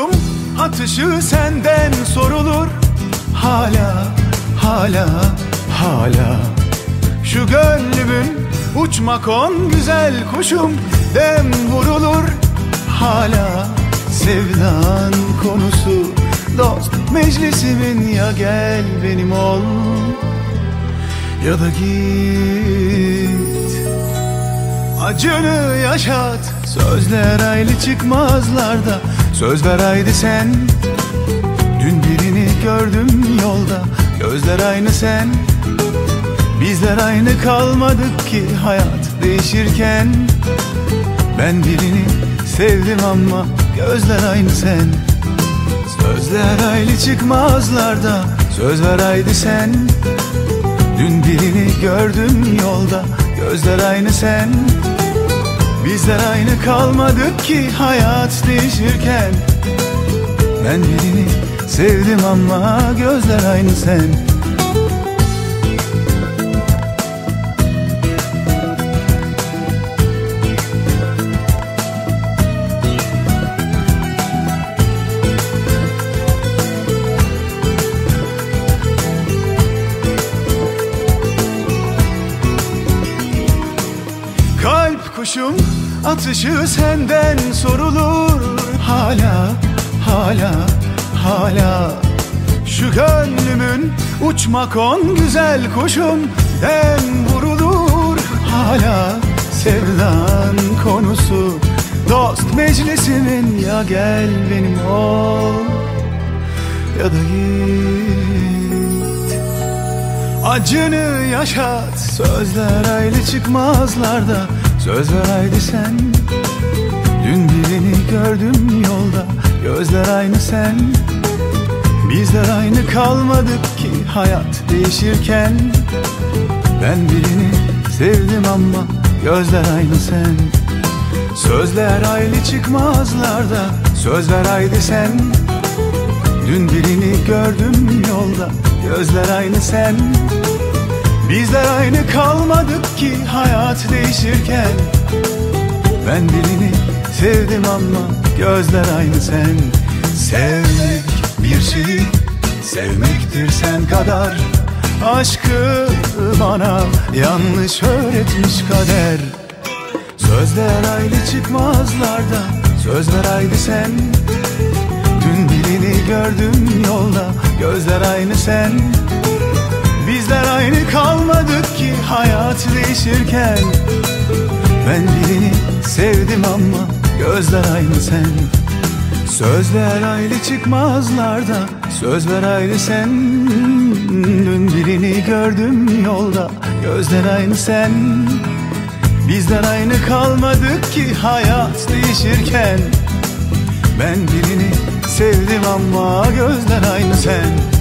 kuşum atışı senden sorulur. Hala, hala, hala. Şu gönlümün uçmak on güzel kuşum dem vurulur. Hala sevdan konusu dost meclisimin, ya gel benim ol ya da git. Acını yaşat, sözler aylı çıkmazlarda. Söz ver haydi sen. Dün birini gördüm yolda, gözler aynı sen. Bizler aynı kalmadık ki hayat değişirken. Ben birini sevdim ama gözler aynı sen. Sözler aylı çıkmazlarda. Söz ver haydi sen. Dün birini gördüm yolda, gözler aynı sen. Bizler aynı kalmadık ki hayat değişirken. Ben birini sevdim ama gözler aynı sen. Kalp kuşum atışı senden sorulur. Hala, hala, hala. Şu gönlümün uçmak on güzel kuşum dem vurulur. Hala sevdan konusu dost meclisimin, ya gel benim ol ya da git. Acını yaşat, sözler aylı çıkmazlarda. Söz ver haydi sen. Dün birini gördüm yolda, gözler aynı sen. Bizler aynı kalmadık ki hayat değişirken. Ben birini sevdim ama gözler aynı sen. Sözler aylı çıkmazlarda. Söz ver haydi sen. Dün birini gördüm yolda, gözler aynı sen. Bizler aynı kalmadık ki hayat değişirken. Ben birini sevdim ama gözler aynı sen. Sevmek bir şey, sevmektir sen kadar. Aşkı bana yanlış öğretmiş kader. Sözler aylı çıkmazlarda. Söz ver haydi sen. Dün birini gördüm yolda, gözler aynı sen. Bizler aynı kalmadık ki hayat değişirken. Ben birini sevdim ama gözler aynı sen. Sözler aylı çıkmazlarda. Söz ver haydi sen. Dün birini gördüm yolda, gözler aynı sen. Bizler aynı kalmadık ki hayat değişirken. Ben birini sevdim ama gözler aynı sen.